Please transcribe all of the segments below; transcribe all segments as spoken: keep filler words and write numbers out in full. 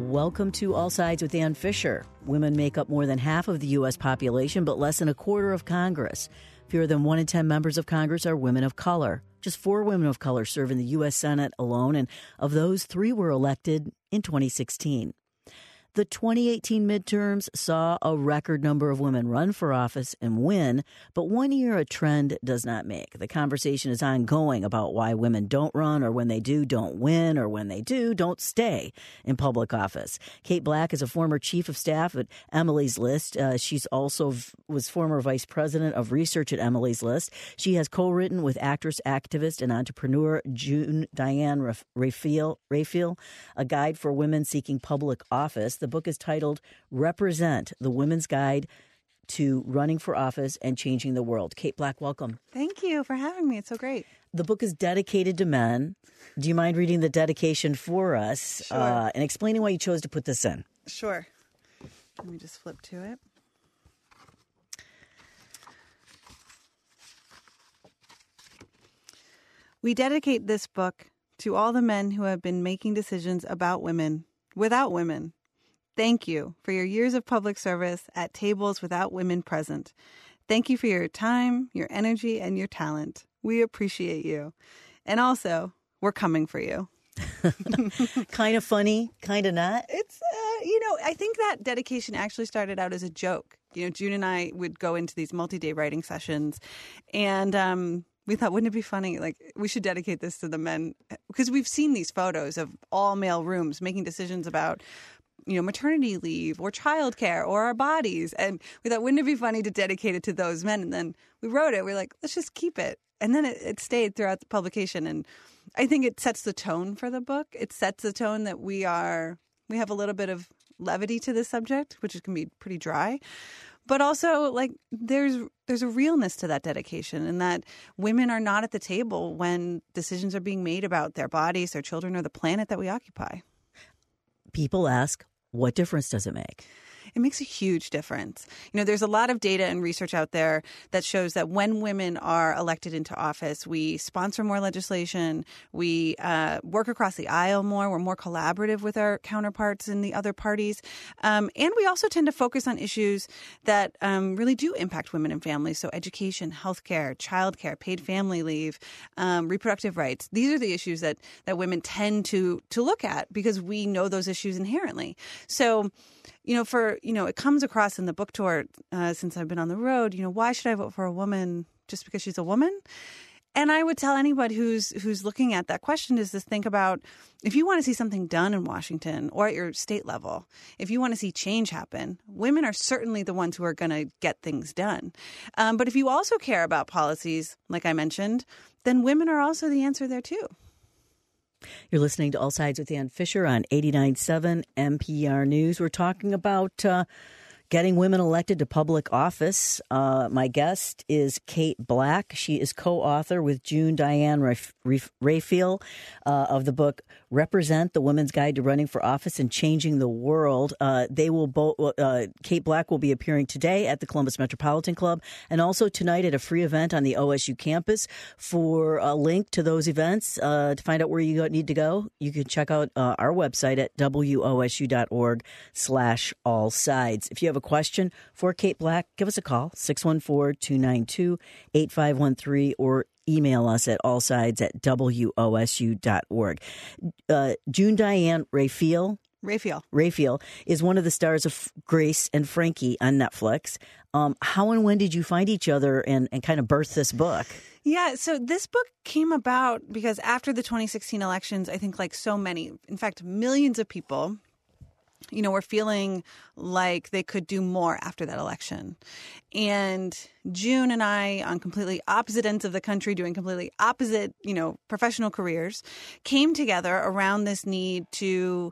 Welcome to All Sides with Ann Fisher. Women make up more than half of the U S population, but less than a quarter of Congress. Fewer than one in ten members of Congress are women of color. Just four women of color serve in the U S Senate alone, and of those, three were elected in twenty sixteen. The twenty eighteen midterms saw a record number of women run for office and win, but one year a trend does not make. The conversation is ongoing about why women don't run, or when they do, don't win, or when they do, don't stay in public office. Kate Black is a former chief of staff at Emily's List. Uh, she's also v- was former vice president of research at Emily's List. She has co-written with actress, activist, and entrepreneur June Diane Raphael, Raphael a guide for women seeking public office. The book is titled Represent, the Women's Guide to Running for Office and Changing the World. Kate Black, welcome. Thank you for having me. It's so great. The book is dedicated to men. Do you mind reading the dedication for us Sure. uh, and explaining why you chose to put this in? Sure. Let me just flip to it. We dedicate this book to all the men who have been making decisions about women without women. Thank you for your years of public service at tables without women present. Thank you for your time, your energy, and your talent. We appreciate you. And also, we're coming for you. Kind of funny, kind of not. It's, uh, you know, I think that dedication actually started out as a joke. You know, June and I would go into these multi-day writing sessions, and um, we thought, wouldn't it be funny? Like, we should dedicate this to the men, because we've seen these photos of all male rooms making decisions about, you know, maternity leave or childcare or our bodies. And we thought, wouldn't it be funny to dedicate it to those men? And then we wrote it. We we're like, let's just keep it. And then it, it stayed throughout the publication. And I think it sets the tone for the book. It sets the tone that we are, we have a little bit of levity to this subject, which can be pretty dry. But also, like, there's there's a realness to that dedication, and that women are not at the table when decisions are being made about their bodies, their children, or the planet that we occupy. People ask, what difference does it make? It makes a huge difference. You know, there's a lot of data and research out there that shows that when women are elected into office, we sponsor more legislation, we uh, work across the aisle more, we're more collaborative with our counterparts in the other parties, um, and we also tend to focus on issues that um, really do impact women and families. So education, healthcare, childcare, paid family leave, um, reproductive rights. These are the issues that that women tend to to look at because we know those issues inherently. So, you know, for, you know, it comes across in the book tour uh, since I've been on the road, you know, why should I vote for a woman just because she's a woman? And I would tell anybody who's who's looking at that question is to think about, if you want to see something done in Washington or at your state level, if you want to see change happen, women are certainly the ones who are going to get things done. Um, but if you also care about policies, like I mentioned, then women are also the answer there too. You're listening to All Sides with Ann Fisher on eighty-nine point seven N P R News. We're talking about uh, getting women elected to public office. Uh, my guest is Kate Black. She is co-author with June Diane Raf- Raf- Raphael uh, of the book Represent, the Women's Guide to Running for Office and Changing the World. Uh, they will both. Uh, Kate Black will be appearing today at the Columbus Metropolitan Club and also tonight at a free event on the O S U campus. For a link to those events, uh, to find out where you need to go, you can check out uh, our website at W O S U dot org slash all sides. If you have a question for Kate Black, give us a call, six one four, two nine two, eight five one three, or email us at allsides at W O S U dot org. Uh, June Diane Raphael, Raphael. Raphael is one of the stars of Grace and Frankie on Netflix. Um, how and when did you find each other and, and kind of birth this book? Yeah, so this book came about because after the twenty sixteen elections, I think like so many, in fact, millions of people, you know, were feeling like they could do more after that election. And June and I, on completely opposite ends of the country, doing completely opposite, you know, professional careers, came together around this need to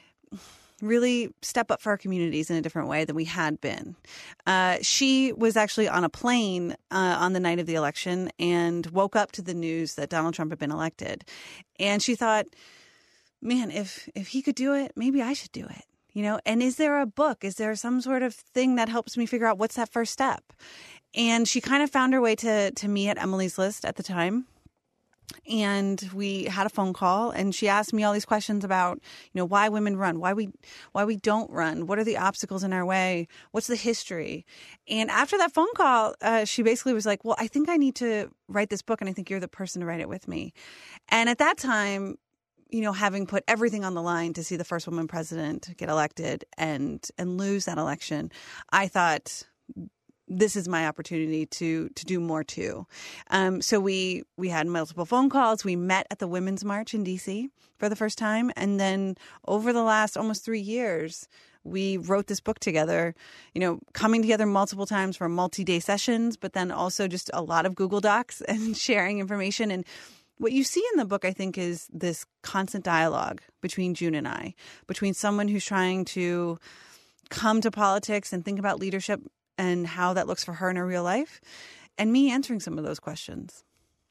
really step up for our communities in a different way than we had been. Uh, she was actually on a plane uh, on the night of the election and woke up to the news that Donald Trump had been elected. And she thought, man, if if he could do it, maybe I should do it. You know, and is there a book? Is there some sort of thing that helps me figure out what's that first step? And she kind of found her way to to me at Emily's List at the time. And we had a phone call, and she asked me all these questions about, you know, why women run, why we why we don't run, what are the obstacles in our way, what's the history. And after that phone call, uh, she basically was like, well, I think I need to write this book, and I think you're the person to write it with me. And at that time, you know, having put everything on the line to see the first woman president get elected and and lose that election, I thought, this is my opportunity to to do more too. Um, so we we had multiple phone calls. We met at the Women's March in D C for the first time. And then over the last almost three years, we wrote this book together, you know, coming together multiple times for multi-day sessions, but then also just a lot of Google Docs and sharing information. And what you see in the book, I think, is this constant dialogue between June and I, between someone who's trying to come to politics and think about leadership and how that looks for her in her real life, and me answering some of those questions.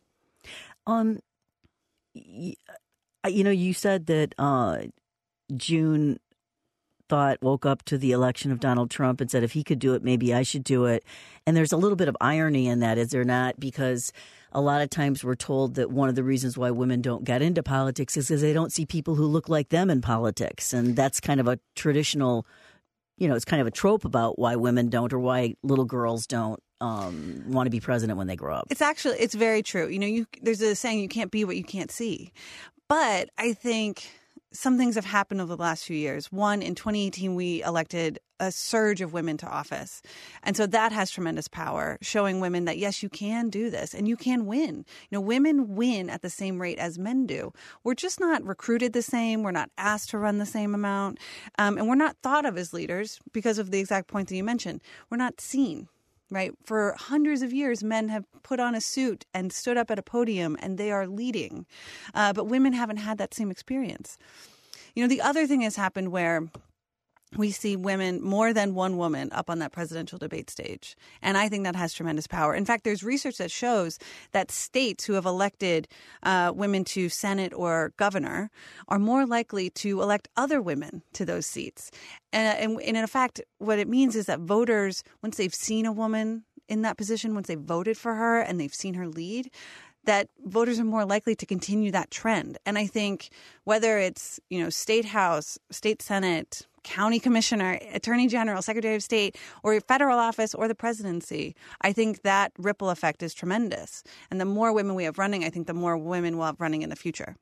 Um, you know, you said that uh, June thought, woke up to the election of Donald Trump and said, if he could do it, maybe I should do it. And there's a little bit of irony in that, is there not? Because a lot of times we're told that one of the reasons why women don't get into politics is because they don't see people who look like them in politics. And that's kind of a traditional, you know, it's kind of a trope about why women don't, or why little girls don't um, want to be president when they grow up. It's actually, it's very true. You know, you there's a saying, you can't be what you can't see. But I think some things have happened over the last few years. One, in twenty eighteen, we elected a surge of women to office. And so that has tremendous power, showing women that, yes, you can do this and you can win. You know, women win at the same rate as men do. We're just not recruited the same. We're not asked to run the same amount. Um, and we're not thought of as leaders because of the exact point that you mentioned. We're not seen. Right? For hundreds of years, men have put on a suit and stood up at a podium, and they are leading. Uh, but women haven't had that same experience. You know, the other thing has happened where we see women, more than one woman, up on that presidential debate stage. And I think that has tremendous power. In fact, there's research that shows that states who have elected uh, women to Senate or governor are more likely to elect other women to those seats. And, and, and in fact, what it means is that voters, once they've seen a woman in that position, once they've voted for her and they've seen her lead, that voters are more likely to continue that trend. And I think whether it's, you know, state house, state senate, county commissioner, attorney general, secretary of state, or federal office, or the presidency, I think that ripple effect is tremendous. And the more women we have running, I think the more women we'll have running in the future.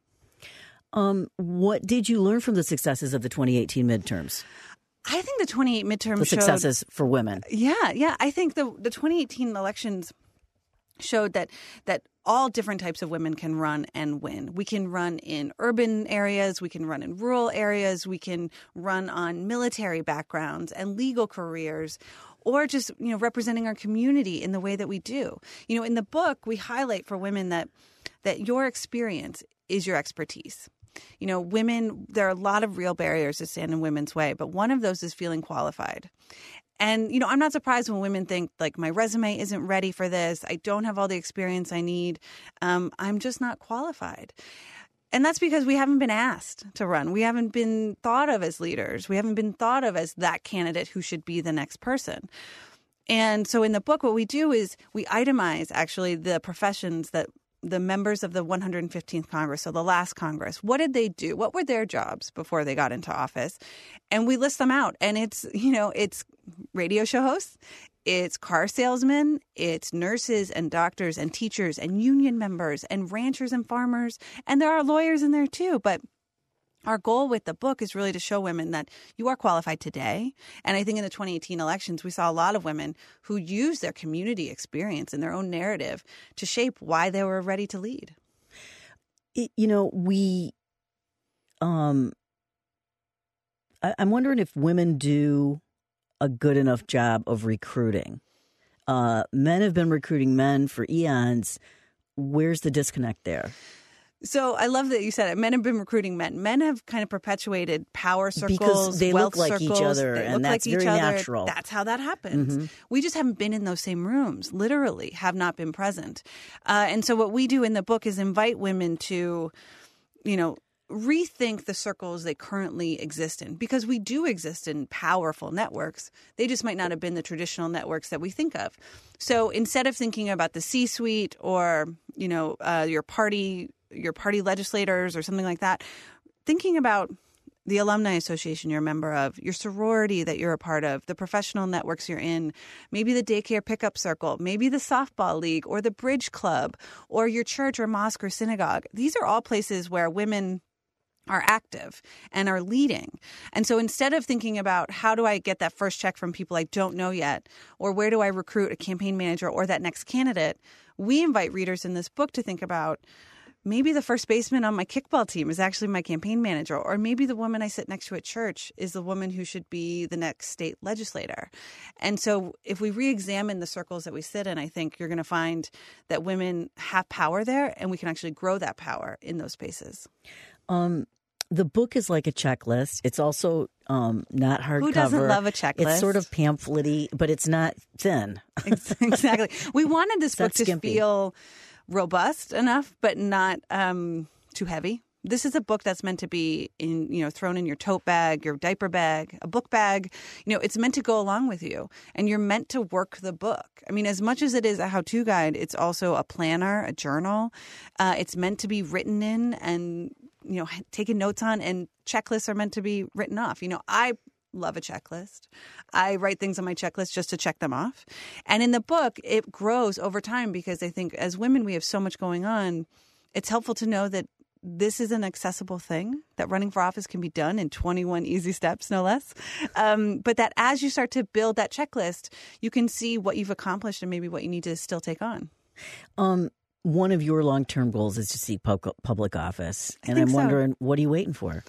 Um, what did you learn from the successes of the twenty eighteen midterms? I think the twenty eighteen midterms The successes showed, for women. Yeah, yeah. I think the the twenty eighteen elections showed that that all different types of women can run and win. We can run in urban areas. We can run in rural areas. We can run on military backgrounds and legal careers, or just, you know, representing our community in the way that we do. You know, in the book, we highlight for women that that your experience is your expertise. You know, women, there are a lot of real barriers that stand in women's way, but one of those is feeling qualified. And, you know, I'm not surprised when women think, like, my resume isn't ready for this. I don't have all the experience I need. Um, I'm just not qualified. And that's because we haven't been asked to run. We haven't been thought of as leaders. We haven't been thought of as that candidate who should be the next person. And so in the book, what we do is we itemize, actually, the professions that the members of the one hundred fifteenth Congress, so the last Congress, what did they do? What were their jobs before they got into office? And we list them out. And it's, you know, it's radio show hosts, it's car salesmen, it's nurses and doctors and teachers and union members and ranchers and farmers. And there are lawyers in there too. But our goal with the book is really to show women that you are qualified today. And I think in the twenty eighteen elections, we saw a lot of women who used their community experience and their own narrative to shape why they were ready to lead. It, you know, we, um, I, I'm wondering if women do a good enough job of recruiting. Uh, men have been recruiting men for eons. Where's the disconnect there? So I love that you said it. Men have been recruiting men. Men have kind of perpetuated power circles, because they wealth look like circles. each other, they and that's like very other. natural. That's how that happens. Mm-hmm. We just haven't been in those same rooms, literally have not been present. Uh, and so what we do in the book is invite women to, you know, rethink the circles they currently exist in, because we do exist in powerful networks. They just might not have been the traditional networks that we think of. So instead of thinking about the C-suite or, you know, uh, your party your party legislators or something like that, thinking about the alumni association you're a member of, your sorority that you're a part of, the professional networks you're in, maybe the daycare pickup circle, maybe the softball league or the bridge club or your church or mosque or synagogue. These are all places where women are active and are leading. And so instead of thinking about how do I get that first check from people I don't know yet, or where do I recruit a campaign manager or that next candidate, we invite readers in this book to think about maybe the first baseman on my kickball team is actually my campaign manager, or maybe the woman I sit next to at church is the woman who should be the next state legislator. And so if we re-examine the circles that we sit in, I think you're going to find that women have power there, and we can actually grow that power in those spaces. Um, the book is like a checklist. It's also um, not hardcover. Who doesn't love a checklist? It's sort of pamphlet-y, but it's not thin. Exactly. We wanted this book to skimpy. feel robust enough, but not um, too heavy. This is a book that's meant to be in, you know, thrown in your tote bag, your diaper bag, a book bag. You know, it's meant to go along with you, and you're meant to work the book. I mean, as much as it is a how-to guide, it's also a planner, a journal. Uh, it's meant to be written in and, you know, taken notes on, and checklists are meant to be written off. You know, I love a checklist. I write things on my checklist just to check them off. And in the book, it grows over time because I think as women, we have so much going on. It's helpful to know that this is an accessible thing, that running for office can be done in twenty-one easy steps, no less. Um, but that as you start to build that checklist, you can see what you've accomplished and maybe what you need to still take on. Um, one of your long-term goals is to see pub- public office. I And think I'm so. wondering, what are you waiting for?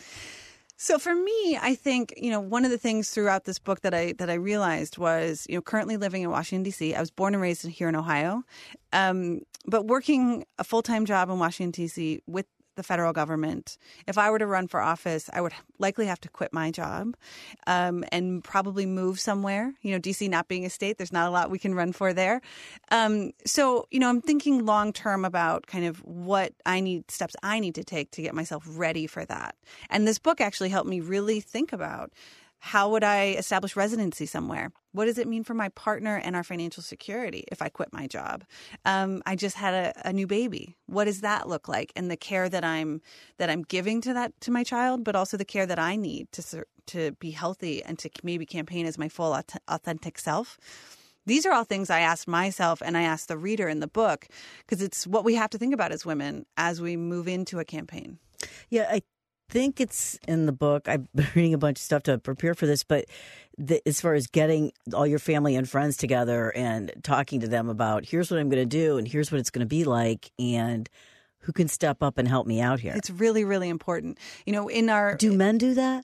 So for me, I think, you know, one of the things throughout this book that I that I realized was, you know, currently living in Washington, D C. I was born and raised here in Ohio, um, but working a full-time job in Washington, D C with the federal government. If I were to run for office, I would likely have to quit my job um, and probably move somewhere. You know, D C not being a state, there's not a lot we can run for there. Um, so, you know, I'm thinking long term about kind of what I need, steps I need to take to get myself ready for that. And this book actually helped me really think about, how would I establish residency somewhere? What does it mean for my partner and our financial security if I quit my job? Um, I just had a, a new baby. What does that look like? And the care that I'm that I'm giving to that to my child, but also the care that I need to to be healthy and to maybe campaign as my full authentic self. These are all things I asked myself and I asked the reader in the book, because it's what we have to think about as women as we move into a campaign. Yeah, I think it's in the book. I've been reading a bunch of stuff to prepare for this, but the, as far as getting all your family and friends together and talking to them about, here's what I'm going to do and here's what it's going to be like, and who can step up and help me out here. It's really, really important. You know, in our... Do men do that?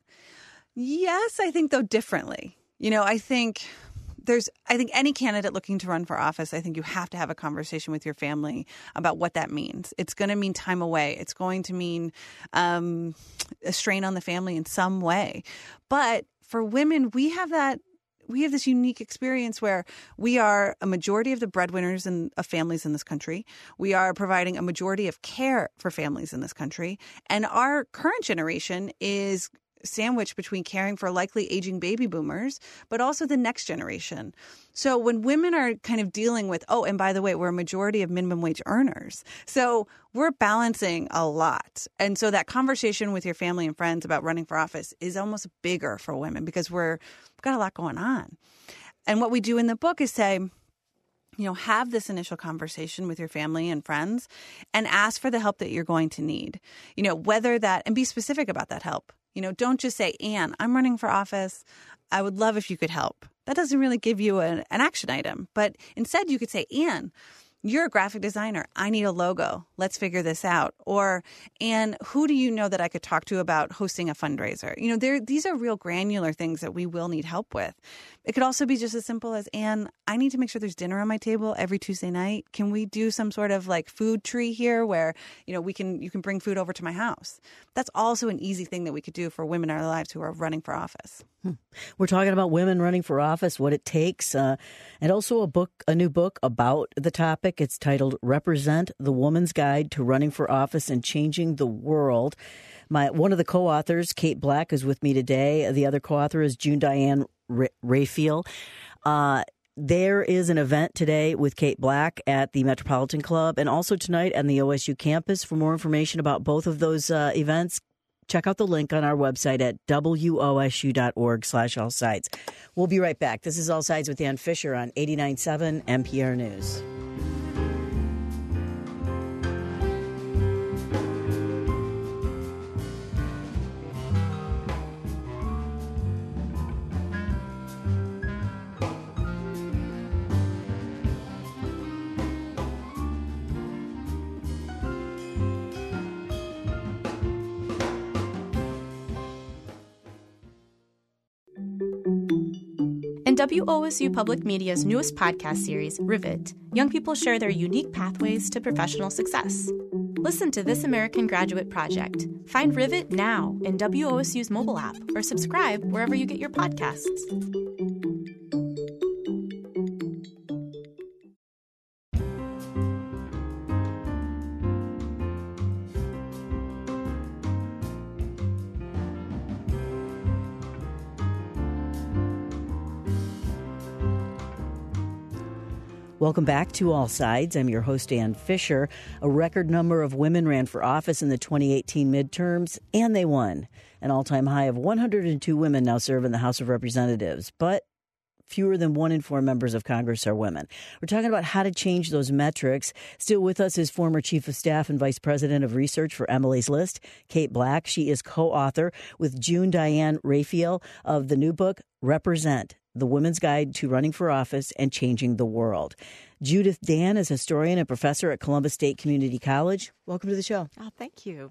Yes, I think, though, differently. You know, I think... There's, I think any candidate looking to run for office, I think you have to have a conversation with your family about what that means. It's going to mean time away. It's going to mean um, a strain on the family in some way. But for women, we have that. We have this unique experience where we are a majority of the breadwinners in, of families in this country. We are providing a majority of care for families in this country. And our current generation is sandwiched between caring for likely aging baby boomers, but also the next generation. So when women are kind of dealing with, oh, and by the way, we're a majority of minimum wage earners. So we're balancing a lot. And so that conversation with your family and friends about running for office is almost bigger for women because we're, we've got a lot going on. And what we do in the book is say, you know, have this initial conversation with your family and friends and ask for the help that you're going to need. You know, whether that, and be specific about that help. You know, don't just say, Anne, I'm running for office. I would love if you could help. That doesn't really give you an, an action item. But instead, you could say, Anne, you're a graphic designer. I need a logo. Let's figure this out. Or, Anne, who do you know that I could talk to about hosting a fundraiser? You know, there these are real granular things that we will need help with. It could also be just as simple as, Anne, I need to make sure there's dinner on my table every Tuesday night. Can we do some sort of like food tree here where, you know, we can you can bring food over to my house? That's also an easy thing that we could do for women in our lives who are running for office. Hmm. We're talking about women running for office, what it takes, uh, and also a book, a new book about the topic. It's titled Represent, the Woman's Guide to Running for Office and Changing the World. My one of the co-authors, Kate Black, is with me today. The other co-author is June Diane Raphael. Uh, there is an event today with Kate Black at the Metropolitan Club and also tonight on the O S U campus. For more information about both of those uh, events, check out the link on our website at wosu.org slash all sides. We'll be right back. This is All Sides with Dan Fisher on eighty-nine point seven N P R News. In W O S U Public Media's newest podcast series, Rivet, young people share their unique pathways to professional success. Listen to This American Graduate Project. Find Rivet now in W O S U's mobile app or subscribe wherever you get your podcasts. Welcome back to All Sides. I'm your host, Dan Fisher. A record number of women ran for office in the twenty eighteen midterms, and they won. An all-time high of one hundred two women now serve in the House of Representatives, but fewer than one in four members of Congress are women. We're talking about how to change those metrics. Still with us is former Chief of Staff and Vice President of Research for Emily's List, Kate Black. She is co-author with June Diane Raphael of the new book, Represent: The Women's Guide to Running for Office and Changing the World. Judith Dan is a historian and professor at Columbus State Community College. Welcome to the show. Oh, thank you.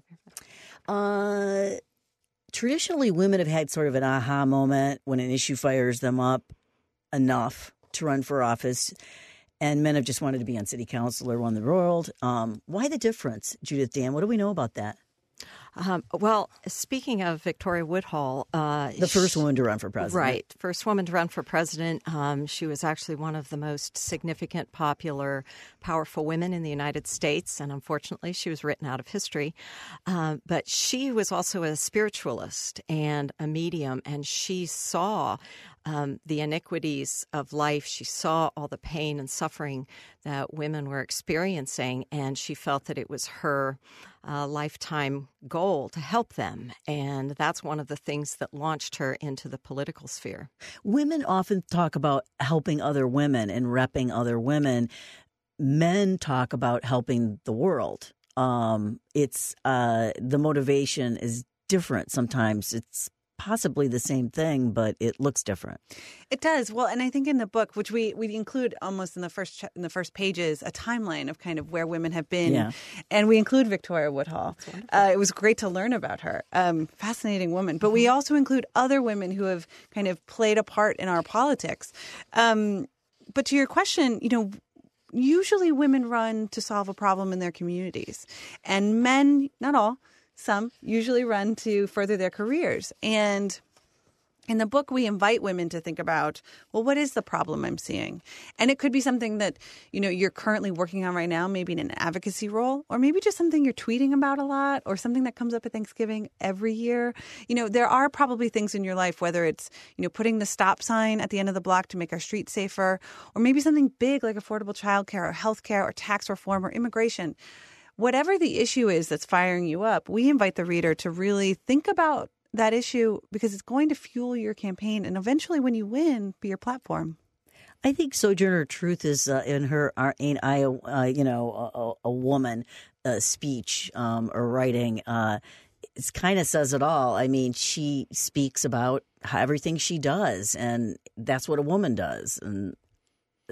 Uh, traditionally, women have had sort of an aha moment when an issue fires them up enough to run for office, and men have just wanted to be on city council or run the world. Um, why the difference, Judith Dan? What do we know about that? Um, well, speaking of Victoria Woodhull, uh, the first she, woman to run for president, right? First woman to run for president. Um, she was actually one of the most significant, popular, powerful women in the United States, and unfortunately, she was written out of history. Uh, but she was also a spiritualist and a medium, and she saw um, the iniquities of life. She saw all the pain and suffering that women were experiencing, and she felt that it was her uh, lifetime goal to help them. And that's one of the things that launched her into the political sphere. Women often talk about helping other women and repping other women. Men talk about helping the world. Um, it's uh, the motivation is different sometimes. It's possibly the same thing, but it looks different. It does. Well, and I think in the book, which we, we include almost in the first in the first pages, a timeline of kind of where women have been. Yeah. And we include Victoria Woodhull. Uh, it was great to learn about her. Um, fascinating woman. But we also include other women who have kind of played a part in our politics. Um, but to your question, you know, usually women run to solve a problem in their communities. And men, not all, some usually run to further their careers. And in the book, we invite women to think about, well, what is the problem I'm seeing? And it could be something that, you know, you're currently working on right now, maybe in an advocacy role, or maybe just something you're tweeting about a lot, or something that comes up at Thanksgiving every year. You know, there are probably things in your life, whether it's, you know, putting the stop sign at the end of the block to make our streets safer, or maybe something big like affordable childcare or healthcare or tax reform or immigration. Whatever the issue is that's firing you up, we invite the reader to really think about that issue because it's going to fuel your campaign and eventually when you win, be your platform. I think Sojourner Truth is uh, in her uh, Ain't I a, uh, you know, a, a woman uh, speech um, or writing. Uh, it kind of says it all. I mean, she speaks about how everything she does, and that's what a woman does. And uh,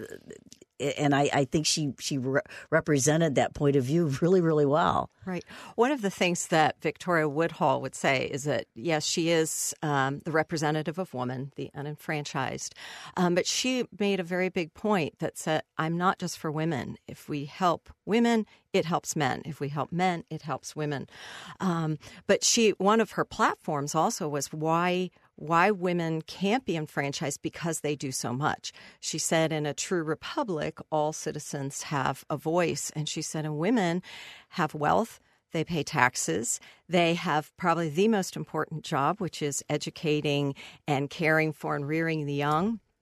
And I, I think she she re- represented that point of view really, really well. Right. One of the things that Victoria Woodhull would say is that, yes, she is um, the representative of women, the unenfranchised. Um, but she made a very big point that said, I'm not just for women. If we help women, it helps men. If we help men, it helps women. Um, but she one of her platforms also was why why women can't be enfranchised because they do so much. She said in a true republic, all citizens have a voice. And she said, and women have wealth, they pay taxes, they have probably the most important job, which is educating and caring for and rearing the young.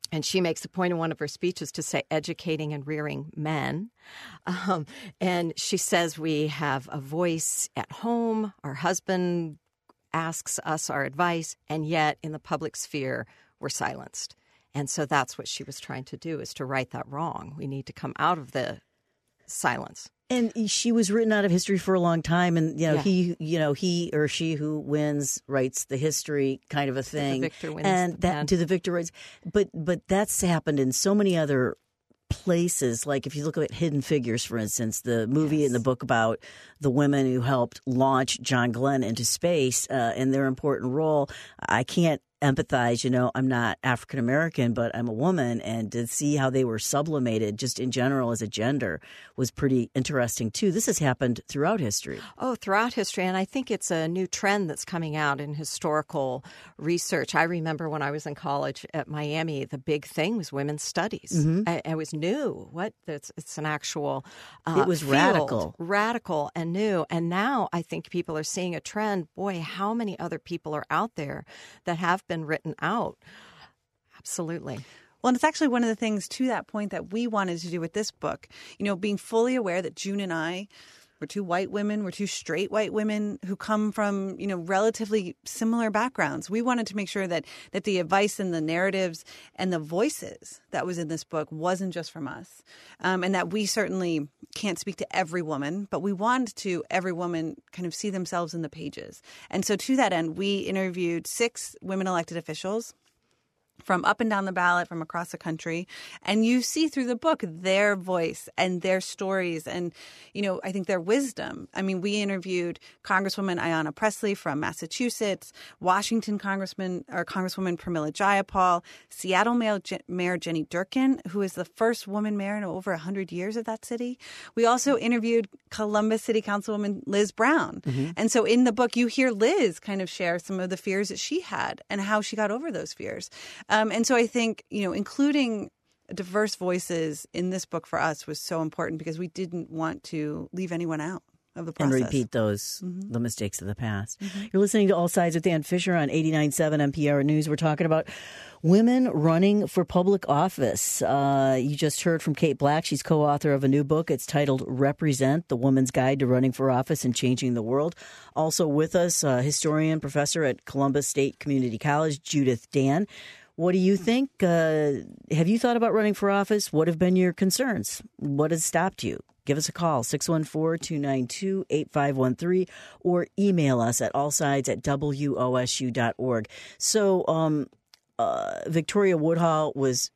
And she makes a point in one of her speeches to say educating and rearing men. Um, and she says we have a voice at home. Our husband asks us our advice, and yet in the public sphere, we're silenced. And so that's what she was trying to do, is to right that wrong. We need to come out of the silence. And she was written out of history for a long time, and you know Yeah. he, you know he or she who wins writes the history, kind of a thing. The victor wins and the that pen. to the victor wins. But but that's happened in so many other places. Like if you look at Hidden Figures, for instance, the movie Yes. and the book about the women who helped launch John Glenn into space uh, and their important role. I can't empathize, you know, I'm not African American, but I'm a woman, and to see how they were sublimated just in general as a gender was pretty interesting too. This has happened throughout history. Oh, throughout history. And I think it's a new trend that's coming out in historical research. I remember when I was in college at Miami, the big thing was women's studies. Mm-hmm. I, I was new. What? It's, it's an actual uh, It was field. radical. Radical and new. And now I think people are seeing a trend. Boy, how many other people are out there that have been written out? Absolutely. Well, and it's actually one of the things to that point that we wanted to do with this book. You know, being fully aware that June and I were two white women, we're two straight white women who come from, you know, relatively similar backgrounds. We wanted to make sure that that the advice and the narratives and the voices that was in this book wasn't just from us, um, and that we certainly can't speak to every woman, but we want to every woman kind of see themselves in the pages. And so to that end, we interviewed six women elected officials from up and down the ballot from across the country. And you see through the book their voice and their stories and, you know, I think their wisdom. I mean, we interviewed Congresswoman Ayanna Pressley from Massachusetts, Washington Congressman or Congresswoman Pramila Jayapal, Seattle Mayor, Mayor Jenny Durkin, who is the first woman mayor in over one hundred years of that city. We also interviewed Columbus City Councilwoman Liz Brown. Mm-hmm. And so in the book, you hear Liz kind of share some of the fears that she had and how she got over those fears. Um, and so I think, you know, including diverse voices in this book for us was so important because we didn't want to leave anyone out of the process. And repeat those, mm-hmm. the mistakes of the past. Mm-hmm. You're listening to All Sides with Dan Fisher on eighty-nine point seven N P R News. We're talking about women running for public office. Uh, you just heard from Kate Black. She's co-author of a new book. It's titled Represent, The Woman's Guide to Running for Office and Changing the World. Also with us, uh, historian, professor at Columbus State Community College, Judith Dan. What do you think? Uh, have you thought about running for office? What have been your concerns? What has stopped you? Give us a call, six one four, two nine two, eight five one three, or email us at allsides at W O S U dot org. So um, uh, Victoria Woodhull was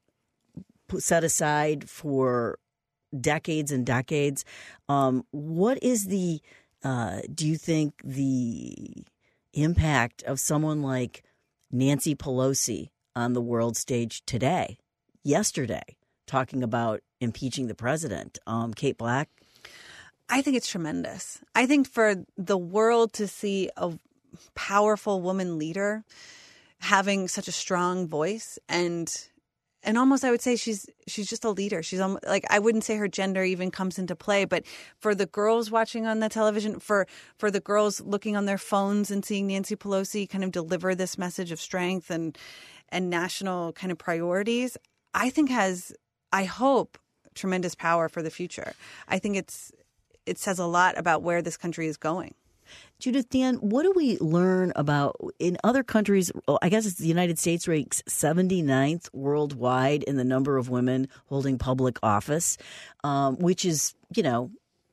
set aside for decades and decades. Um, what is the, uh, do you think, the impact of someone like Nancy Pelosi on the world stage today, yesterday, talking about impeaching the president? Um, Kate Black? I think it's tremendous. I think for the world to see a powerful woman leader having such a strong voice and and almost I would say she's she's just a leader. She's almost, like I wouldn't say her gender even comes into play, but for the girls watching on the television, for for the girls looking on their phones and seeing Nancy Pelosi kind of deliver this message of strength and and national kind of priorities, I think has, I hope, tremendous power for the future. I think it's it says a lot about where this country is going. Judith Dan, what do we learn about in other countries? I guess it's the United States ranks seventy-ninth worldwide in the number of women holding public office, um, which is, you know,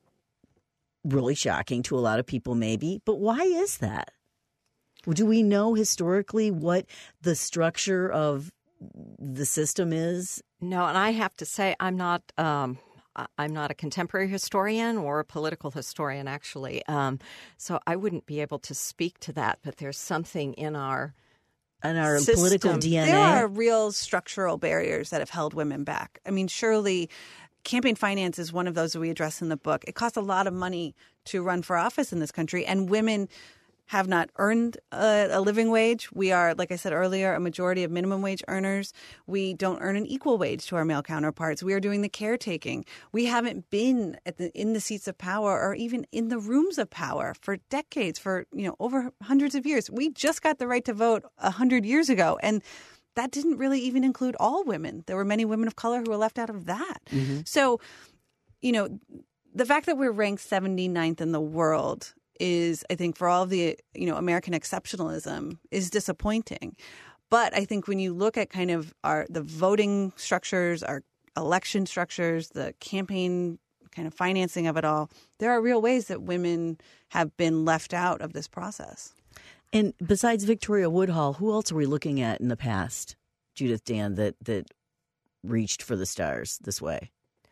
really shocking to a lot of people maybe. But why is that? Do we know historically what the structure of the system is? No, and I have to say I'm not um, I'm not a contemporary historian or a political historian, actually. Um, so I wouldn't be able to speak to that. But there's something in our in our system. political D N A. There are real structural barriers that have held women back. I mean, surely campaign finance is one of those that we address in the book. It costs a lot of money to run for office in this country, and women have not earned a, a living wage. We are, like I said earlier, a majority of minimum wage earners. We don't earn an equal wage to our male counterparts. We are doing the caretaking. We haven't been at the, in the seats of power or even in the rooms of power for decades, for, you know, over hundreds of years. We just got the right to vote a hundred years ago. And that didn't really even include all women. There were many women of color who were left out of that. Mm-hmm. So, you know, the fact that we're ranked seventy-ninth in the world is, I think, for all of the, you know, American exceptionalism is disappointing. But I think when you look at kind of our the voting structures, our election structures, the campaign kind of financing of it all, there are real ways that women have been left out of this process. And besides Victoria Woodhull, who else are we looking at in the past, Judith Dan, that that reached for the stars this way?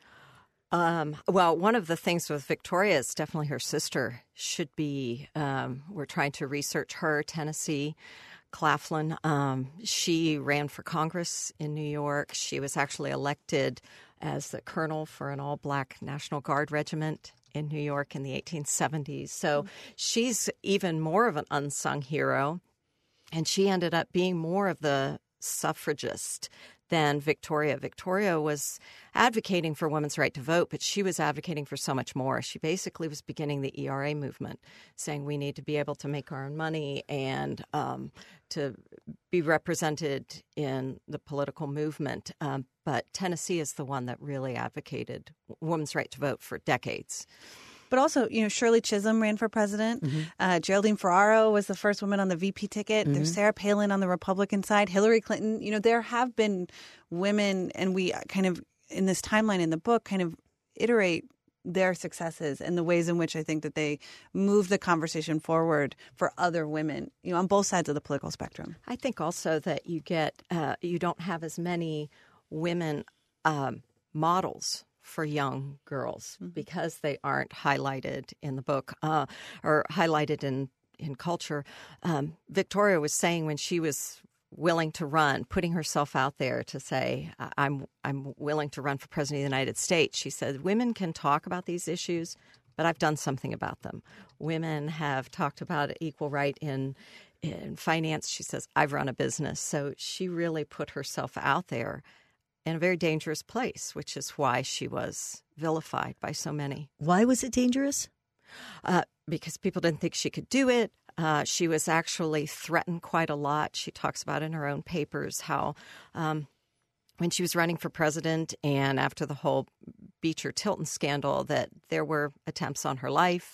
Um, well, one of the things with Victoria is definitely her sister should be, um, we're trying to research her, Tennessee Claflin. Um, she ran for Congress in New York. She was actually elected as the colonel for an all-black National Guard regiment in New York in the eighteen seventies. So she's even more of an unsung hero. And she ended up being more of the suffragist than Victoria. Victoria was advocating for women's right to vote, but she was advocating for so much more. She basically was beginning the E R A movement, saying we need to be able to make our own money and um, to be represented in the political movement. Um, but Tennessee is the one that really advocated women's right to vote for decades. But also, you know, Shirley Chisholm ran for president. Mm-hmm. Uh, Geraldine Ferraro was the first woman on the V P ticket. Mm-hmm. There's Sarah Palin on the Republican side. Hillary Clinton. You know, there have been women, and we kind of, in this timeline in the book, kind of iterate their successes and the ways in which I think that they move the conversation forward for other women, you know, on both sides of the political spectrum. I think also that you get, uh, you don't have as many women um, models for young girls because they aren't highlighted in the book uh, or highlighted in, in culture. Um, Victoria was saying when she was willing to run, putting herself out there to say, I'm I'm willing to run for president of the United States, she said, women can talk about these issues, but I've done something about them. Women have talked about equal right in in finance. She says, I've run a business. So she really put herself out there in a very dangerous place, which is why she was vilified by so many. Why was it dangerous? Uh, because people didn't think she could do it. Uh, she was actually threatened quite a lot. She talks about in her own papers how um, when she was running for president and after the whole Beecher Tilton scandal that there were attempts on her life,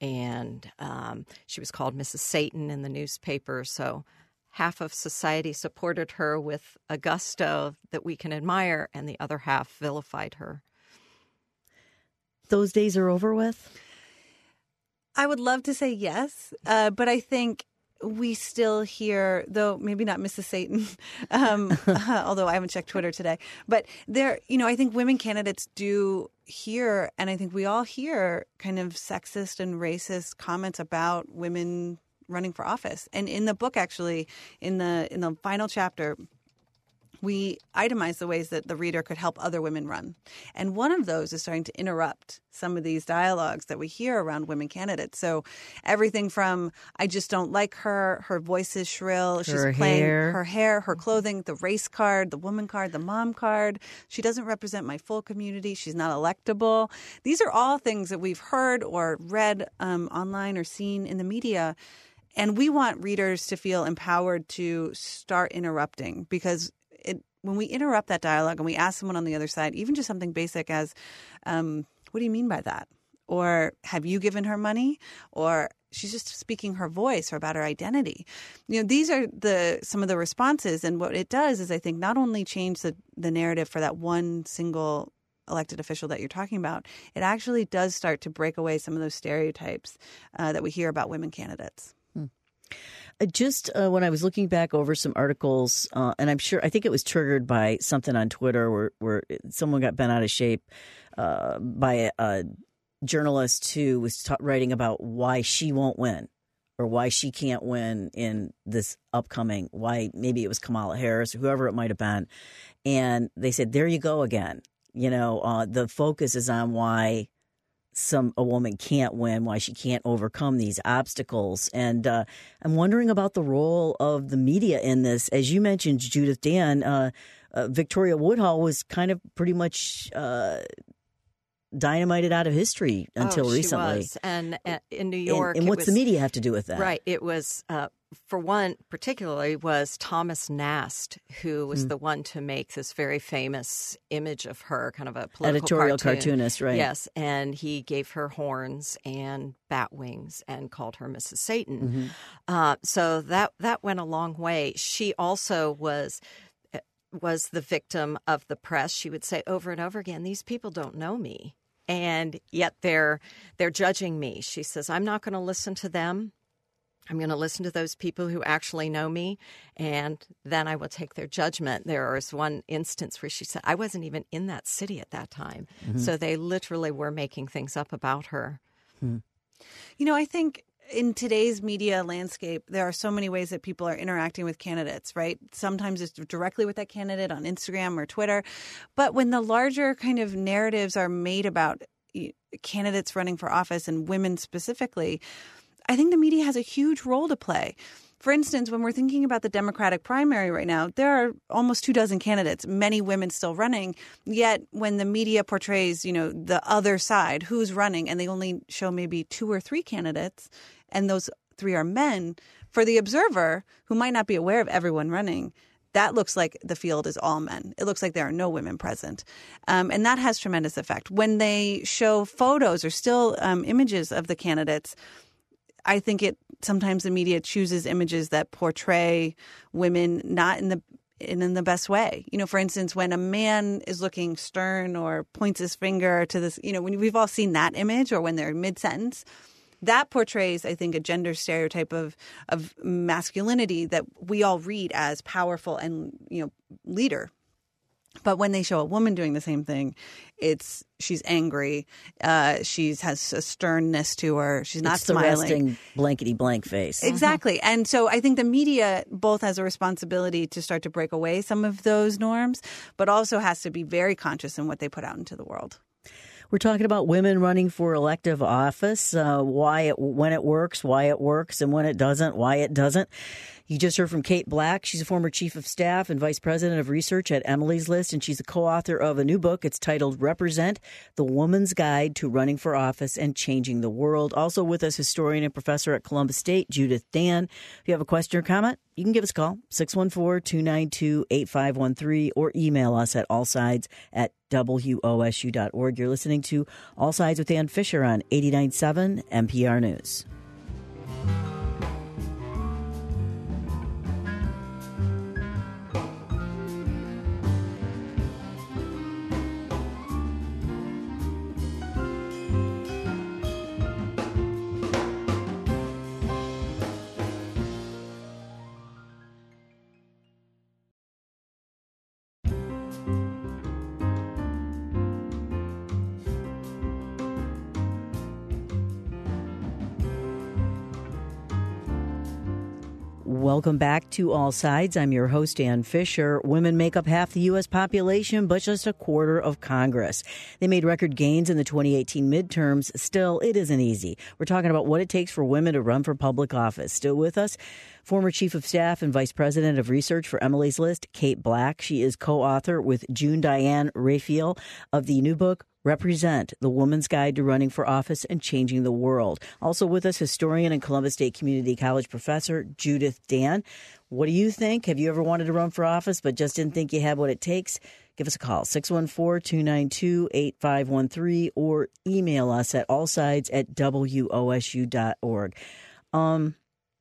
and um, she was called Missus Satan in the newspaper. So half of society supported her with a gusto that we can admire, and the other half vilified her. Those days are over with? I would love to say yes, uh, but I think we still hear, though maybe not Missus Satan, um, although I haven't checked Twitter today, but there, you know, I think women candidates do hear, and I think we all hear kind of sexist and racist comments about women running for office. And in the book, actually, in the in the final chapter, we itemize the ways that the reader could help other women run. And one of those is starting to interrupt some of these dialogues that we hear around women candidates. So everything from, I just don't like her, her voice is shrill, her she's playing hair. her hair, her clothing, the race card, the woman card, the mom card. She doesn't represent my full community. She's not electable. These are all things that we've heard or read um, online or seen in the media. And we want readers to feel empowered to start interrupting, because it, when we interrupt that dialogue and we ask someone on the other side, even just something basic as, um, what do you mean by that? Or have you given her money? Or she's just speaking her voice or about her identity. You know, these are the some of the responses. And what it does is, I think, not only change the, the narrative for that one single elected official that you're talking about, it actually does start to break away some of those stereotypes uh, that we hear about women candidates. Just uh, when I was looking back over some articles, uh, and I'm sure, I think it was triggered by something on Twitter where, where someone got bent out of shape uh, by a, a journalist who was ta- writing about why she won't win or why she can't win in this upcoming, why maybe it was Kamala Harris or whoever it might have been. And they said, there you go again. You know, uh, the focus is on why some a woman can't win, why she can't overcome these obstacles. And uh, I'm wondering about the role of the media in this. As you mentioned, Judith Dan, uh, uh, Victoria Woodhull was kind of pretty much uh, dynamited out of history until oh, recently. She was. And uh, in New York, and, and what's was, the media have to do with that? Right. It was, uh, for one, particularly was Thomas Nast, who was mm. the one to make this very famous image of her, kind of a political editorial cartoon. cartoonist, right? Yes, and he gave her horns and bat wings and called her Missus Satan. Mm-hmm. Uh, so that that went a long way. She also was. was the victim of the press. She would say over and over again, these people don't know me, and yet they're they're judging me. She says, I'm not going to listen to them. I'm going to listen to those people who actually know me, and then I will take their judgment. There was one instance where she said, I wasn't even in that city at that time. Mm-hmm. So they literally were making things up about her. Hmm. You know, I think in today's media landscape, there are so many ways that people are interacting with candidates, right? Sometimes it's directly with that candidate on Instagram or Twitter. But when the larger kind of narratives are made about candidates running for office and women specifically, I think the media has a huge role to play. For instance, when we're thinking about the Democratic primary right now, there are almost two dozen candidates, many women still running. Yet when the media portrays, you know, the other side, who's running, and they only show maybe two or three candidates, and those three are men, for the observer who might not be aware of everyone running, that looks like the field is all men. It looks like there are no women present. Um, and that has tremendous effect. When they show photos or still um, images of the candidates, I think it sometimes the media chooses images that portray women not in the in, in the best way. You know, for instance, when a man is looking stern or points his finger to this, you know, when we've all seen that image, or when they're mid-sentence, that portrays, I think, a gender stereotype of of masculinity that we all read as powerful and, you know, leader. But when they show a woman doing the same thing, it's she's angry. Uh, she has a sternness to her. She's not it's the smiling. resting blankety blank face. Exactly. Mm-hmm. And so I think the media both has a responsibility to start to break away some of those norms, but also has to be very conscious in what they put out into the world. We're talking about women running for elective office, uh, why it, when it works, why it works, and when it doesn't, why it doesn't. You just heard from Kate Black. She's a former chief of staff and vice president of research at Emily's List, and she's a co-author of a new book. It's titled Represent, The Woman's Guide to Running for Office and Changing the World. Also with us, historian and professor at Columbus State, Judith Dan. If you have a question or comment, you can give us a call, six one four, two nine two, eight five one three, or email us at allsides at W O S U dot org. You're listening to All Sides with Ann Fisher on eighty-nine point seven N P R News. Welcome back to All Sides. I'm your host, Ann Fisher. Women make up half the U S population, but just a quarter of Congress. They made record gains in the twenty eighteen midterms. Still, it isn't easy. We're talking about what it takes for women to run for public office. Still with us, former chief of staff and vice president of research for Emily's List, Kate Black. She is co-author with June Diane Raphael of the new book, Represent, The Woman's Guide to Running for Office and Changing the World. Also with us, historian and Columbus State Community College professor Judith Dan. What do you think? Have you ever wanted to run for office but just didn't think you had what it takes? Give us a call, six one four, two nine two, eight five one three, or email us at allsides at W O S U dot org. Um,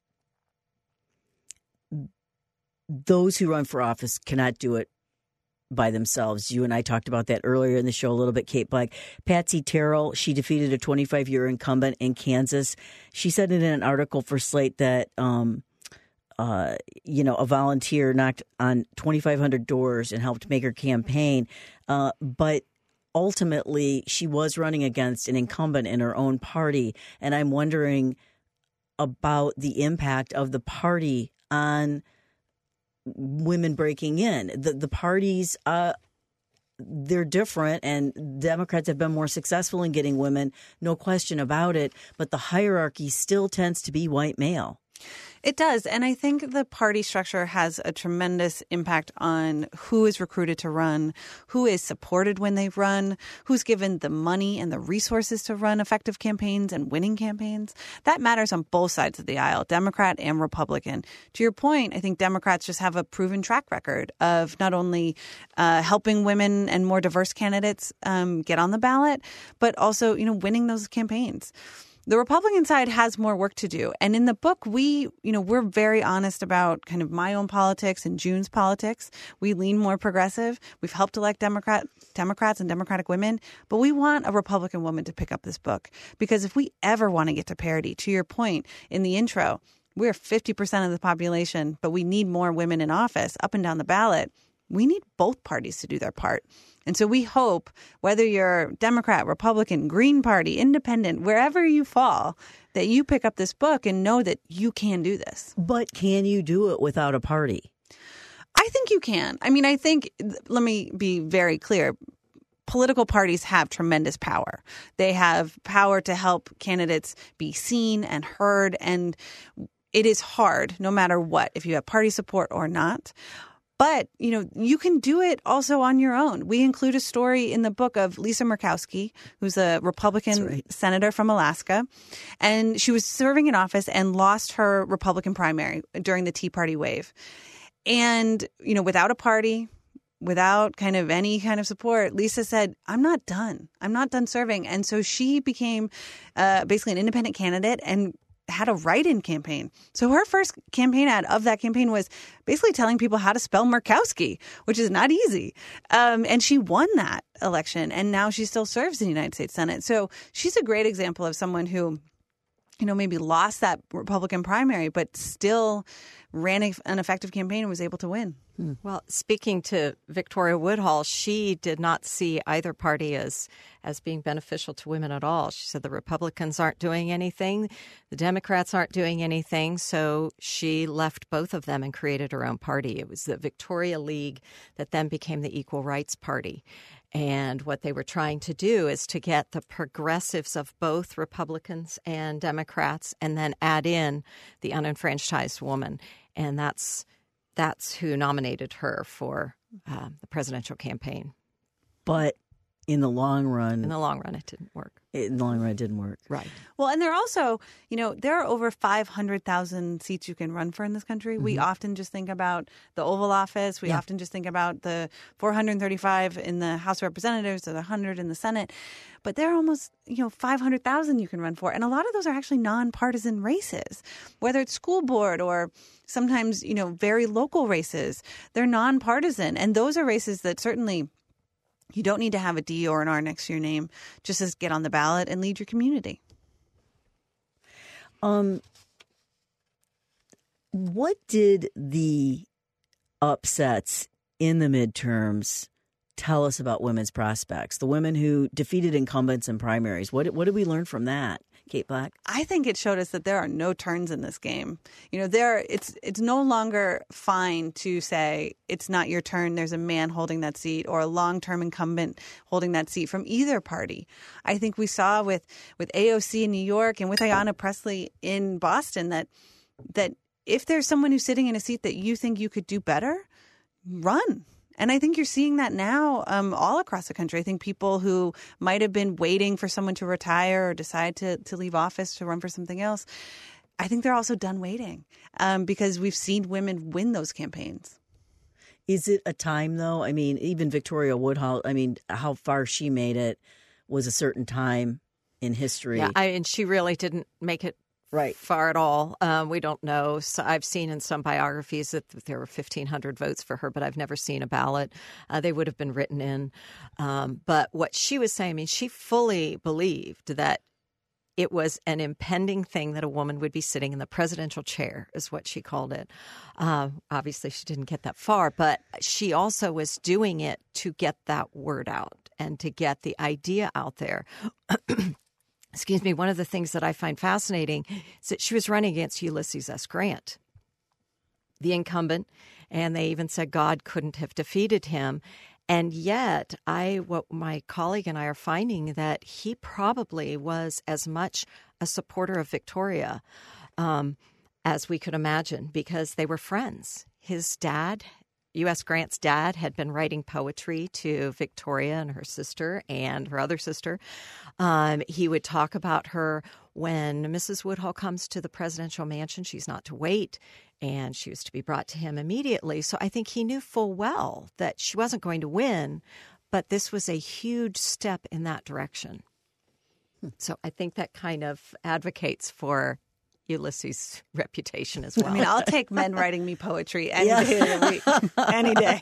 those who run for office cannot do it by themselves. You and I talked about that earlier in the show a little bit, Kate Black. Patsy Terrell, she defeated a twenty-five-year incumbent in Kansas. She said in an article for Slate that, um, uh, you know, a volunteer knocked on twenty-five hundred doors and helped make her campaign. Uh, but ultimately, she was running against an incumbent in her own party. And I'm wondering about the impact of the party on women breaking in. The the parties, uh, they're different, and Democrats have been more successful in getting women, no question about it. But the hierarchy still tends to be white male. It does. And I think the party structure has a tremendous impact on who is recruited to run, who is supported when they run, who's given the money and the resources to run effective campaigns and winning campaigns. That matters on both sides of the aisle, Democrat and Republican. To your point, I think Democrats just have a proven track record of not only uh, helping women and more diverse candidates um, get on the ballot, but also, you know, winning those campaigns. The Republican side has more work to do. And in the book, we, you know, we're very honest about kind of my own politics and June's politics. We lean more progressive. We've helped elect Democrat, Democrats and Democratic women. But we want a Republican woman to pick up this book. Because if we ever want to get to parity, to your point in the intro, we're fifty percent of the population, but we need more women in office up and down the ballot. We need both parties to do their part. And so we hope, whether you're Democrat, Republican, Green Party, Independent, wherever you fall, that you pick up this book and know that you can do this. But can you do it without a party? I think you can. I mean, I think, let me be very clear. Political parties have tremendous power. They have power to help candidates be seen and heard. And it is hard, no matter what, if you have party support or not. But, you know, you can do it also on your own. We include a story in the book of Lisa Murkowski, who's a Republican right. senator from Alaska. And she was serving in office and lost her Republican primary during the Tea Party wave. And, you know, without a party, without kind of any kind of support, Lisa said, I'm not done. I'm not done serving. And so she became uh, basically an independent candidate and had a write-in campaign. So her first campaign ad of that campaign was basically telling people how to spell Murkowski, which is not easy. Um, and she won that election, and now she still serves in the United States Senate. So she's a great example of someone who, you know, maybe lost that Republican primary, but still ran an effective campaign and was able to win. Hmm. Well, speaking to Victoria Woodhull, she did not see either party as as being beneficial to women at all. She said the Republicans aren't doing anything, the Democrats aren't doing anything, so she left both of them and created her own party. It was the Victoria League that then became the Equal Rights Party. And what they were trying to do is to get the progressives of both Republicans and Democrats and then add in the unenfranchised woman. And that's that's who nominated her for uh, the presidential campaign. But in the long run... In the long run, it didn't work. In the long run, it didn't work. Right. Well, and there are also, you know, there are over five hundred thousand seats you can run for in this country. Mm-hmm. We often just think about the Oval Office. We yeah. often just think about the four hundred thirty-five in the House of Representatives or the one hundred in the Senate. But there are almost, you know, five hundred thousand you can run for. And a lot of those are actually nonpartisan races, whether it's school board or sometimes, you know, very local races. They're nonpartisan. And those are races that certainly you don't need to have a D or an R next to your name, just as get on the ballot and lead your community. Um, what did the upsets in the midterms tell us about women's prospects? The women who defeated incumbents in primaries. What what did we learn from that, Kate Black? I think it showed us that there are no turns in this game. You know, there it's it's no longer fine to say it's not your turn. There's a man holding that seat or a long-term incumbent holding that seat from either party. I think we saw with with A O C in New York and with Ayanna Pressley in Boston that that if there's someone who's sitting in a seat that you think you could do better, run. And I think you're seeing that now um, all across the country. I think people who might have been waiting for someone to retire or decide to, to leave office to run for something else, I think they're also done waiting um, because we've seen women win those campaigns. Is it a time, though? I mean, even Victoria Woodhull, I mean, how far she made it was a certain time in history. Yeah, I, and she really didn't make it right far at all. Um, we don't know. So I've seen in some biographies that there were fifteen hundred votes for her, but I've never seen a ballot. Uh, they would have been written in. Um, but what she was saying, I mean, she fully believed that it was an impending thing that a woman would be sitting in the presidential chair, is what she called it. Uh, obviously, she didn't get that far, but she also was doing it to get that word out and to get the idea out there. Excuse me, one of the things that I find fascinating is that she was running against Ulysses S. Grant, the incumbent, and they even said God couldn't have defeated him. And yet, I, what my colleague and I are finding that he probably was as much a supporter of Victoria um, as we could imagine, because they were friends. His dad, U S Grant's dad, had been writing poetry to Victoria and her sister and her other sister. Um, he would talk about her when Missus Woodhull comes to the presidential mansion. She's not to wait, and she was to be brought to him immediately. So I think he knew full well that she wasn't going to win, but this was a huge step in that direction. So I think that kind of advocates for Ulysses' reputation as well. I mean, I'll take men writing me poetry any yeah. day of the week, any day.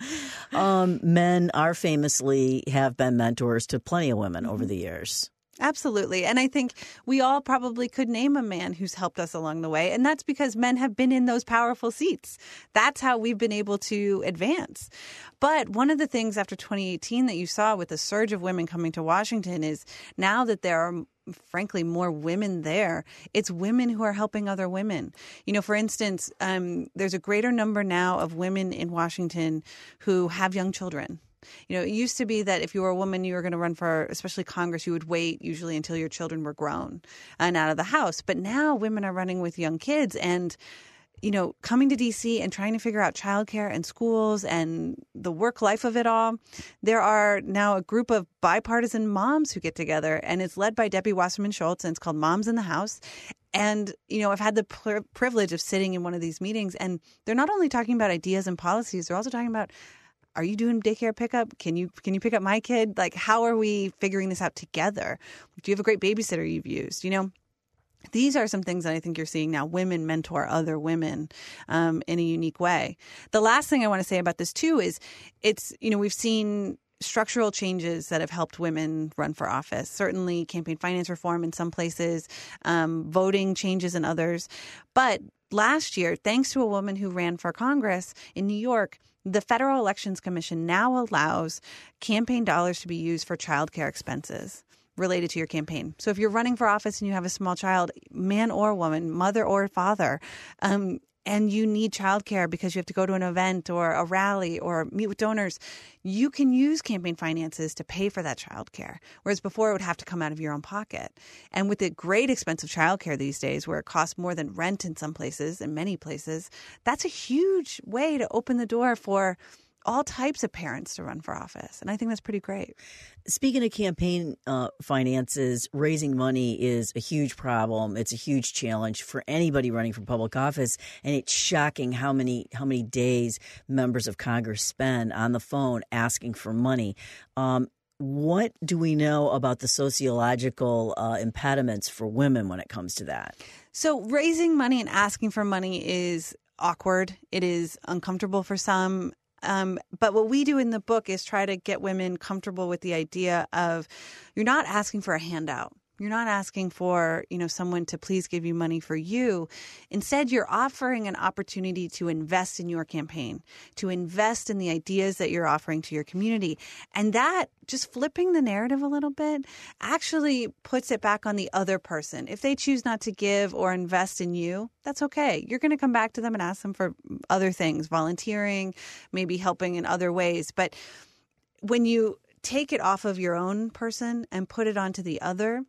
Um, men are famously have been mentors to plenty of women mm-hmm. over the years. Absolutely. And I think we all probably could name a man who's helped us along the way. And that's because men have been in those powerful seats. That's how we've been able to advance. But one of the things after twenty eighteen that you saw with the surge of women coming to Washington is now that there are frankly more women there, it's women who are helping other women. You know, for instance, um, there's a greater number now of women in Washington who have young children. You know, it used to be that if you were a woman, you were going to run for, especially Congress, you would wait usually until your children were grown and out of the house. But now women are running with young kids and, you know, coming to D C and trying to figure out childcare and schools and the work life of it all. There are now a group of bipartisan moms who get together, and it's led by Debbie Wasserman Schultz, and it's called Moms in the House. And, you know, I've had the pr- privilege of sitting in one of these meetings, and they're not only talking about ideas and policies, they're also talking about, are you doing daycare pickup? Can you can you pick up my kid? Like, how are we figuring this out together? Do you have a great babysitter you've used? You know, these are some things that I think you're seeing now. Women mentor other women um, in a unique way. The last thing I want to say about this, too, is it's, you know, we've seen structural changes that have helped women run for office. Certainly campaign finance reform in some places, um, voting changes in others. But last year, thanks to a woman who ran for Congress in New York, the Federal Elections Commission now allows campaign dollars to be used for child care expenses related to your campaign. So if you're running for office and you have a small child, man or woman, mother or father, um, and you need childcare because you have to go to an event or a rally or meet with donors, you can use campaign finances to pay for that childcare. Whereas before it would have to come out of your own pocket. And with the great expense of childcare these days, where it costs more than rent in some places, in many places, that's a huge way to open the door for all types of parents to run for office. And I think that's pretty great. Speaking of campaign uh, finances, raising money is a huge problem. It's a huge challenge for anybody running for public office. And it's shocking how many how many days members of Congress spend on the phone asking for money. Um, what do we know about the sociological uh, impediments for women when it comes to that? So raising money and asking for money is awkward. It is uncomfortable for some. Um, but what we do in the book is try to get women comfortable with the idea of you're not asking for a handout. You're not asking for, you know, someone to please give you money for you. Instead, you're offering an opportunity to invest in your campaign, to invest in the ideas that you're offering to your community. And that, just flipping the narrative a little bit, actually puts it back on the other person. If they choose not to give or invest in you, that's okay. You're going to come back to them and ask them for other things, volunteering, maybe helping in other ways. But when you take it off of your own person and put it onto the other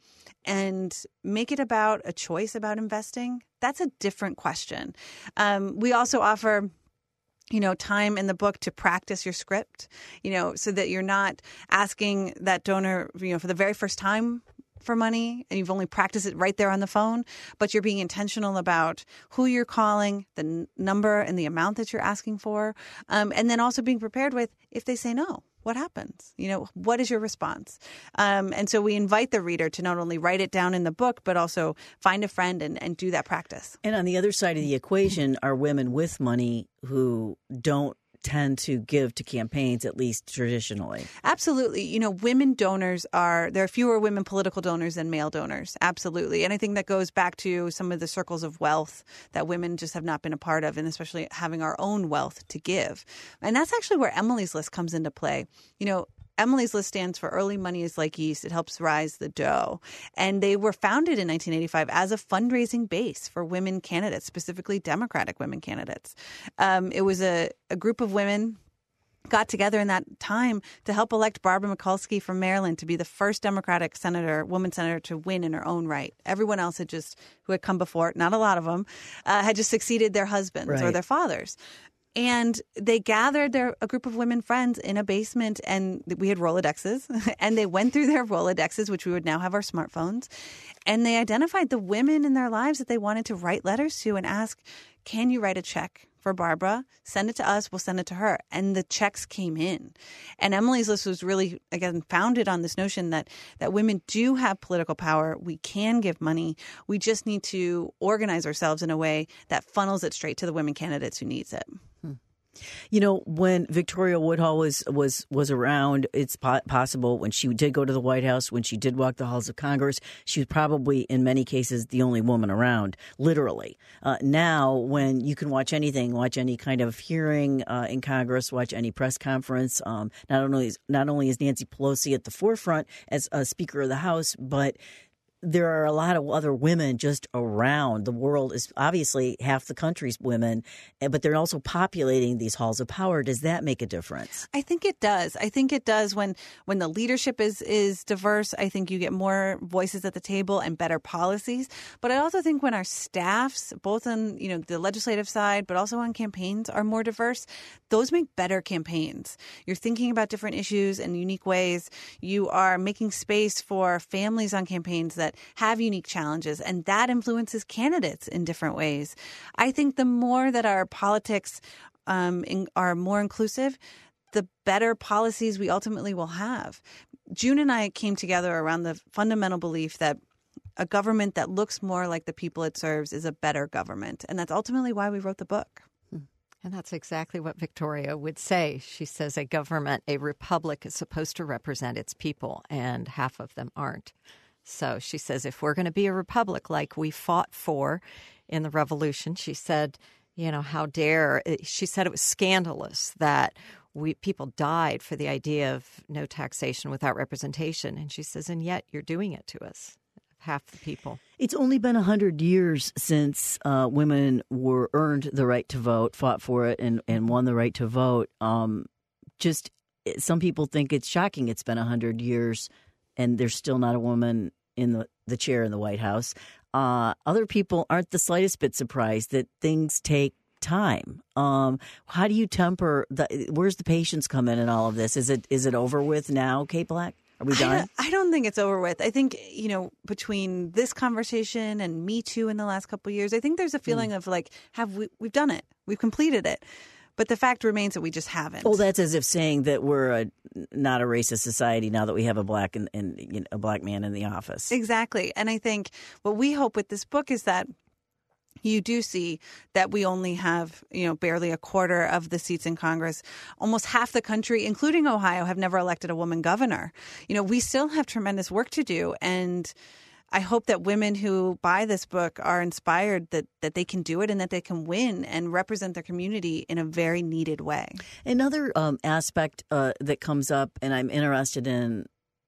and make it about a choice about investing, that's a different question. Um, we also offer, you know, time in the book to practice your script, you know, so that you're not asking that donor, you know, for the very first time for money and you've only practiced it right there on the phone, but you're being intentional about who you're calling, the n- number and the amount that you're asking for, um, and then also being prepared with if they say no. What happens? You know, what is your response? Um, and so we invite the reader to not only write it down in the book, but also find a friend and, and do that practice. And on the other side of the equation are women with money who don't tend to give to campaigns, at least traditionally. Absolutely. You know, women donors are, there are fewer women political donors than male donors. Absolutely. And I think that goes back to some of the circles of wealth that women just have not been a part of, and especially having our own wealth to give. And that's actually where Emily's List comes into play. You know, Emily's List stands for Early Money is Like Yeast. It helps rise the dough. And they were founded in nineteen eighty-five as a fundraising base for women candidates, specifically Democratic women candidates. Um, it was a, a group of women got together in that time to help elect Barbara Mikulski from Maryland to be the first Democratic senator, woman senator, to win in her own right. Everyone else had just, who had come before, not a lot of them, uh, had just succeeded their husbands right. or their fathers. And they gathered their a group of women friends in a basement, and we had Rolodexes, and they went through their Rolodexes, which we would now have our smartphones, and they identified the women in their lives that they wanted to write letters to and ask, can you write a check for Barbara? Send it to us. We'll send it to her. And the checks came in. And Emily's List was really, again, founded on this notion that that women do have political power. We can give money. We just need to organize ourselves in a way that funnels it straight to the women candidates who needs it. You know, when Victoria Woodhull was was was around, it's po- possible when she did go to the White House, when she did walk the halls of Congress, she was probably in many cases the only woman around, literally. Uh, now, when you can watch anything, watch any kind of hearing uh, in Congress, watch any press conference, um, not only is, not only is Nancy Pelosi at the forefront as a Speaker of the House, but there are a lot of other women just around. The world is obviously half the country's women, but they're also populating these halls of power. Does that make a difference? I think it does. I think it does when when the leadership is is diverse. I think you get more voices at the table and better policies. But I also think when our staffs, both on you know the legislative side, but also on campaigns, are more diverse, those make better campaigns. You're thinking about different issues in unique ways. You are making space for families on campaigns that have unique challenges, and that influences candidates in different ways. I think the more that our politics um, in, are more inclusive, the better policies we ultimately will have. June and I came together around the fundamental belief that a government that looks more like the people it serves is a better government, and that's ultimately why we wrote the book. And that's exactly what Victoria would say. She says a government, a republic, is supposed to represent its people, and half of them aren't. So she says, if we're going to be a republic like we fought for in the revolution, she said, you know, how dare, she said it was scandalous that we people died for the idea of no taxation without representation. And she says, and yet you're doing it to us, half the people. It's only been one hundred years since uh, women were earned the right to vote, fought for it, and, and won the right to vote. Um, just some people think it's shocking it's been one hundred years and there's still not a woman in the, the chair in the White House. Uh, other people aren't the slightest bit surprised that things take time. Um, how do you temper the? Where's the patience come in in all of this? Is it is it over with now, Kate Black? Are we done? I don't, I don't think it's over with. I think, you know, between this conversation and Me Too in the last couple of years, I think there's a feeling mm. of like, have we? We've done it. We've completed it. But the fact remains that we just haven't. Well, that's as if saying that we're a, not a racist society now that we have a black and, and you know, a black man in the office. Exactly. And I think what we hope with this book is that you do see that we only have, you know, barely a quarter of the seats in Congress. Almost half the country, including Ohio, have never elected a woman governor. You know, we still have tremendous work to do. And I hope that women who buy this book are inspired that, that they can do it and that they can win and represent their community in a very needed way. Another um, aspect uh, that comes up, and I'm interested in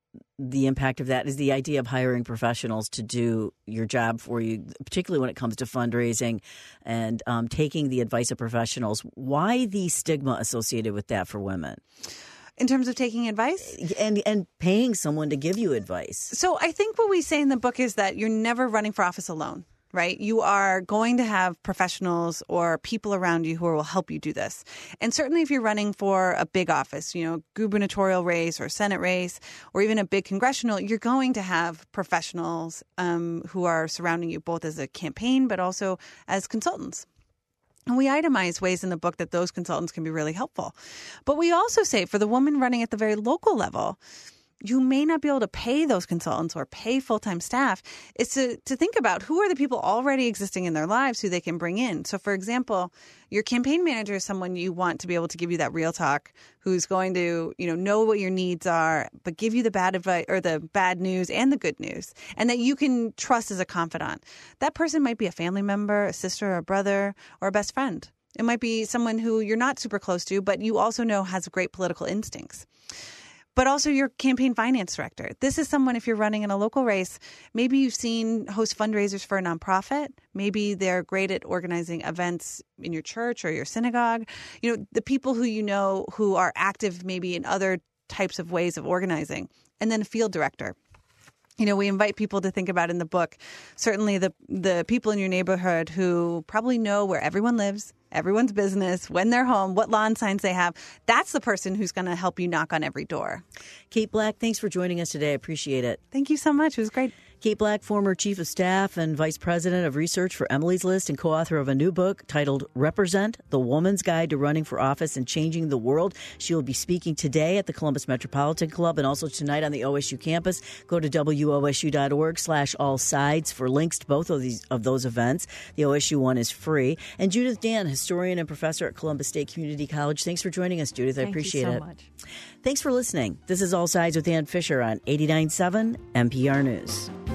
the impact of that, is the idea of hiring professionals to do your job for you, particularly when it comes to fundraising and um, taking the advice of professionals. Why the stigma associated with that for women? In terms of taking advice? And and paying someone to give you advice. So I think what we say in the book is that you're never running for office alone, right? You are going to have professionals or people around you who will help you do this. And certainly if you're running for a big office, you know, gubernatorial race or Senate race, or even a big congressional, you're going to have professionals um, who are surrounding you both as a campaign, but also as consultants. And we itemize ways in the book that those consultants can be really helpful. But we also say for the woman running at the very local level, you may not be able to pay those consultants or pay full-time staff. It's to, to think about who are the people already existing in their lives who they can bring in. So, for example, your campaign manager is someone you want to be able to give you that real talk, who's going to, you know, know what your needs are, but give you the bad advice or the bad news and the good news, and that you can trust as a confidant. That person might be a family member, a sister, or a brother, or a best friend. It might be someone who you're not super close to, but you also know has great political instincts. but also your campaign finance director. This is someone, if you're running in a local race, maybe you've seen host fundraisers for a nonprofit. Maybe they're great at organizing events in your church or your synagogue. You know, the people who you know who are active maybe in other types of ways of organizing. And then a field director. You know, we invite people to think about in the book, certainly the the people in your neighborhood who probably know where everyone lives, everyone's business, when they're home, what lawn signs they have. That's the person who's going to help you knock on every door. Kate Black, thanks for joining us today. I appreciate it. Thank you so much. It was great. Kate Black, former chief of staff and vice president of research for Emily's List and co-author of a new book titled Represent, The Woman's Guide to Running for Office and Changing the World. She will be speaking today at the Columbus Metropolitan Club and also tonight on the O S U campus. Go to W O S U dot org slash all sides for links to both of these of those events. The O S U one is free. And Judith Dan, historian and professor at Columbus State Community College. Thanks for joining us, Judith. I Thank appreciate you so it. Much. Thanks for listening. This is All Sides with Ann Fisher on eighty-nine point seven N P R News.